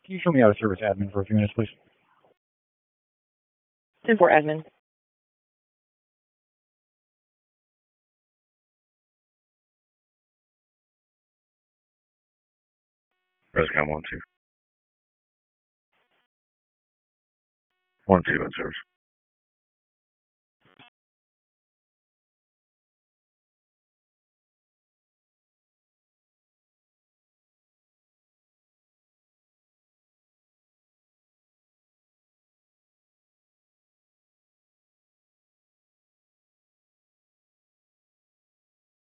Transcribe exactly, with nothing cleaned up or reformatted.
Can you show me how to service admin for a few minutes, please? ten four admin. Rescom one two. one two in service.